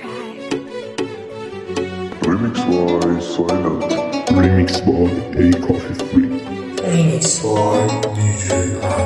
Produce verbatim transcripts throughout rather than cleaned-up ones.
Remix by Silent. Remix by A Coffee Free. Remix by دی جی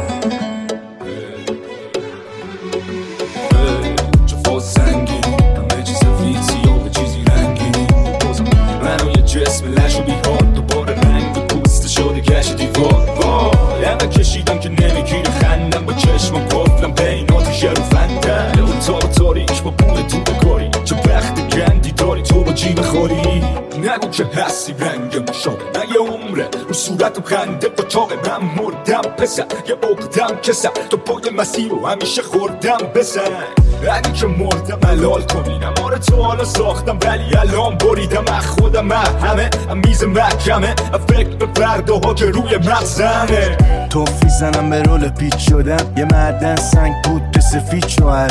چه فاز سنگین همه چیز سفید سیاه چیزی رنگین بازم منو یه جسم لش و بیحال دوباره رنگ پوست شده گشت دیوار وای همه کشیدم که نمیگیره خندم با چشمم گفتم بین آتیش رو فندم اون تار تاریک با بوم تو کاری چه بخت گندی داری تو با جیب خوری نگو که هستی رنگ مشابه نه یه عمره رو صورتم خنده با چاقه من مردم پسر یه عقدم کسر تو پای مسیر رو همیشه خوردم بسن اگه که مردم حلال کنینم آره تو حالا ساختم ولی الان بریدم از خودم همه میز محکمه فکر به فرداها که روی مغزمه توفی زنم به رول پیچ شدم یه معدن سنگ بود که سفید شوهر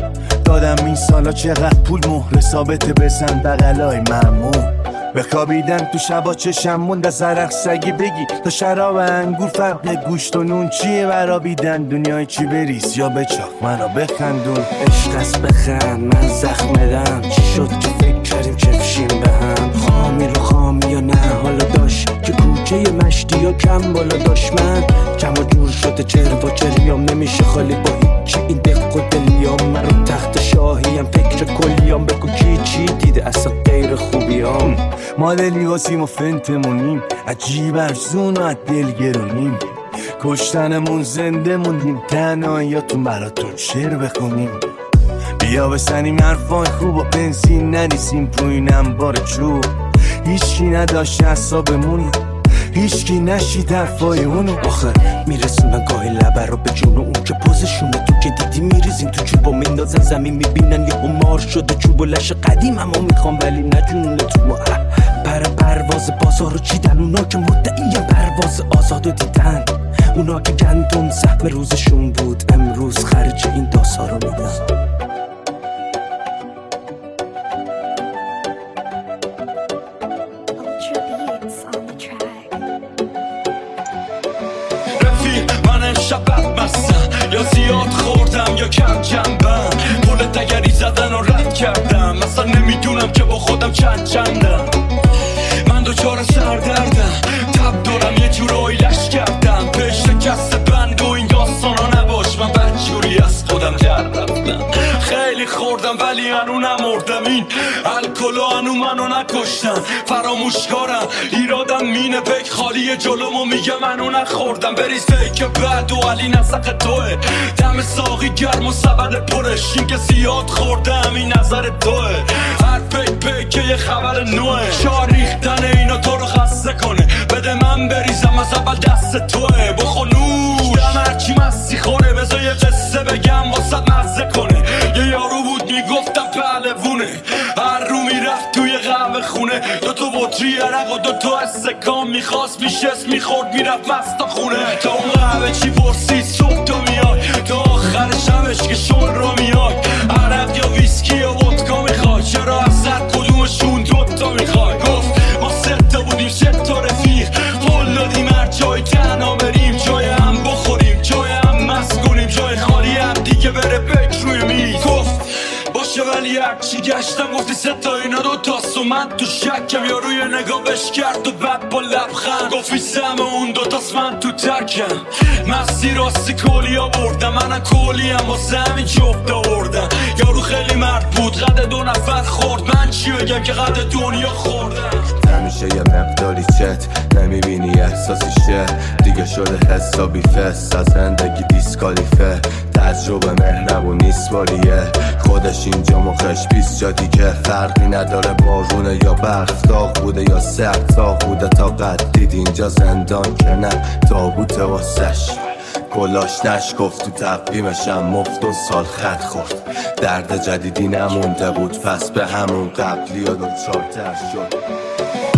دادم این سالا چقدر پول مهر ثابت بزن بغلای ممنون بخوابیدم تو شبا چشم موند از عرق سگی بگی تا شراب انگور فرق گوشت و نون چیه برابیدن دنیای چی بریز یا بچاق منو بخندون عشق است بخند من زخمدم چی شد که فکر کردیم چفشیم به هم خامی رو خامی یا نه حالا داشت که کوچه مشتی یا کم بالا داشت من کم و جور شده چهر و چریام نمیشه خالی با هیچی این دق و دلیام من رو تخت شاهیم فکر کلیام بگو کی چی دیده اصلا غیر خوبیام ما دلی واسیم و فنتمونیم عجیب ارزون و دلگرونیم کشتنمون زنده موندیم تنهاییاتون براتون شعر بخونیم بیا بسنیم حرفای خوب و بنزین نریزیم پوینم بار چوب هیچکی نداشت حسابمون هیچکی نشید حرفای اونو آخه میرسونن گاهی لبه رو به جون اون که پوزشونه تو که دیدی میریزیم تو چوب و میندازن زمین میبینن یه همار شده چوب و لش قدیم همو میخوام ولی نجونه تو پر پرواز بازار رو چیدن اونا که مدعی پرواز آزادو دیدن اونا که گندم سهم روزشون بود امروز خرج این داسا رو میدن شبت مستم یا زیاد خوردم یا کم جنبم پول دگری زدن و رد کردم مثلا نمیدونم که با خودم چند چندم من دوچار سردردم تب دارم یه جورایی لش کردم پیش شکست بند و این داستان ها نباش من بدجوری از خودم در رفتم خیلی خوردم ولی هنو نمردم این الکل و هنو منو نکشتم فراموشکارم ایرادم مینه پک خالی جلومو میگه منو نخوردم بریز فیک بد و علی نسق توه دم ساقی گرم و سبد پرش این که زیاد خوردم این نظر توه هر پیک پیک یه خبر نوه شار ریختن اینا تو رو خسته کنه بده من بریزم از اول دست توه بخو نوش دم هرچی مستی خوره بذار یه قصه بگم واسد مزه کنه یه یارو بود میگفتم پهلوونه هر رو میرفت توی قهوه خونه دو تا بطری عرق و دو تا استکان میخواست میشست میخورد میرفت مستا خونه تا اون قهوه چی پرسید صبح تو میای تا آخر شبش که شل رو میای عرق یا ویسکی یا ودکا میخوای چرا از هر کدومشون دوتا میخوای گفت ما سه تا بودیم سه تا رفیق قول دادیم هر جای تنها بریم جای هم بخوریم جای هم مست کنیم جای خالی هم دیگه بره بک روی میز گفت باشه ولی هرچی گشتم گفتی سه تا اینا دو تاست و من تو شکم یا روی نگاه بش کرد و بعد با لبخند گفتی سم اون دو تاست من تو ترکم مستی راستی کلی آوردم منم کلی هم واسه همین جفت آوردم یارو خیلی مرد بود قد دو نفر خورد من چی بگم که قد دنیا خوردم همیشه یه مقداری چت نمیبینی احساسیشه دیگه شده حسابی فست از زندگی دیسکالیفه تجربه مهرب و نیست باریه خودش اینجا مخش بیست جا دیگه فرقی نداره بارونه یا برف داغ بوده یا سرد تاق بوده تا قد دید اینجا زندان که نه تابوته واسش کلاش نشکفت تو تقویمشم مفت و سال خط خورد درد جدیدی نمونده بود پس به همون قبلی یا دو چارتر شد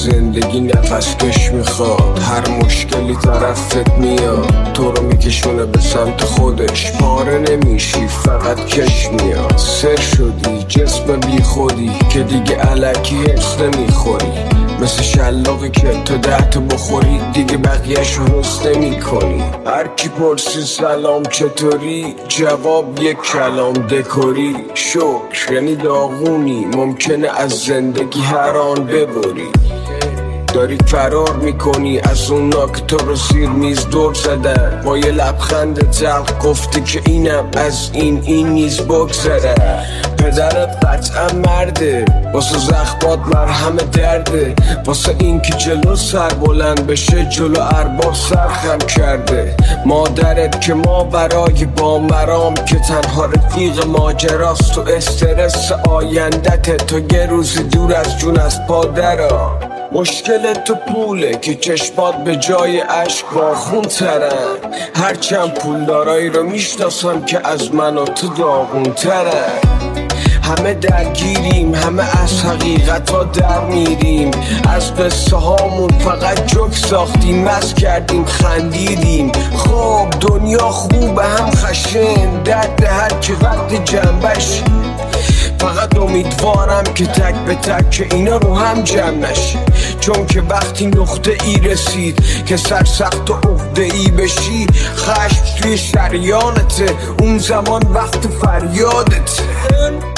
زندگی نفس کش میخواد، هر مشکلی طرفت میاد تو رو میکشونه به سمت خودش، پاره نمیشی فقط کش میاد. سر شدی جسم بی خودی که دیگه الکی حس نمیخوری، مثل شلاقی که تو ده تا بخوری دیگه بقیه‌ش رو حس نمی کنی. هر کی پرسی سلام چطوری، جواب یک کلام دکوری. شکر یعنی داغونی، ممکنه از زندگی هر آن ببری. داری فرار میکنی از اونا که تو رو زیر میز دور زدن، با یه لبخند تلخ گفتی که اینم از این این نیز بگذره. پدرت قطعا مرده، واسه زخمات مرهم درده، واسه این که جلو سر بلند بشه جلو ارباب سرخم کرده. مادرت که ما برای با مرام که تنها رفیق ماجراست، تو استرس آیندت تو یه روزی دور از جون از پادرها. مشکل تو پوله که چشمات به جای عشق با خون ترن، هرچند پولدارایی رو میشناسم که از من و تو داغون ترن. همه درگیریم، همه از حقیقت ها در میریم، از قصه هامون فقط جوک ساختیم، مست کردیم خندیدیم. خب دنیا خوبه هم خشن، درد هر که وقت جنبش. فقط امیدوارم که تک به تک که اینا رو هم جمع نشه، چون که وقتی نقطه ای رسید که سرسخت و عقده ای بشی، خشم توی شریانته، اون زمان وقت فریادته.